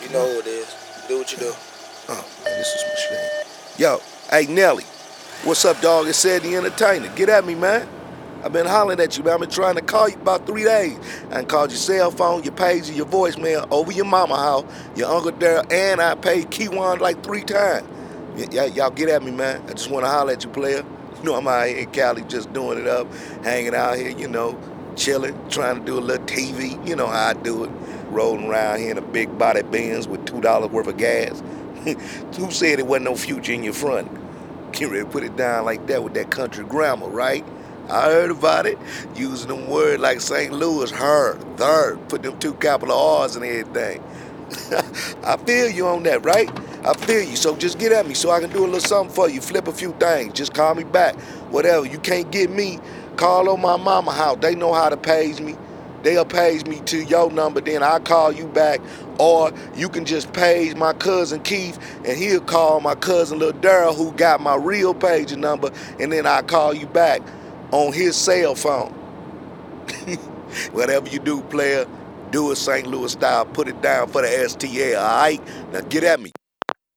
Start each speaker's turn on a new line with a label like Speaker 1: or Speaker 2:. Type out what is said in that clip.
Speaker 1: You know who it is. Do what you do.
Speaker 2: Oh, man, this is machine. Yo, hey, Nelly. What's up, dog? It's Ed the Entertainer. Get at me, man. I've been hollering at you, man. I've been trying to call you about 3 days. I called your cell phone, your page, your voicemail, over your mama house, your Uncle Daryl, and I paid Keywan like 3 times. Y'all get at me, man. I just want to holler at you, player. You know, I'm out here in Cali just doing it up, hanging out here, you know, chilling, trying to do a little TV. You know how I do it. Rolling around here in a big body Benz with $2 worth of gas. Who said it wasn't no future in your front? Get ready to put it down like that with that country grammar, right? I heard about it. Using them words like St. Louis, her, third, put them 2 capital R's and everything. I feel you on that, right? I feel you, so just get at me so I can do a little something for you, flip a few things, just call me back, whatever. You can't get me, call on my mama house. They know how to page me. They'll page me to your number, then I'll call you back. Or you can just page my cousin Keith, and he'll call my cousin Lil Daryl, who got my real paging number, and then I'll call you back on his cell phone. Whatever you do, player, do it St. Louis style. Put it down for the STL, all right? Now get at me.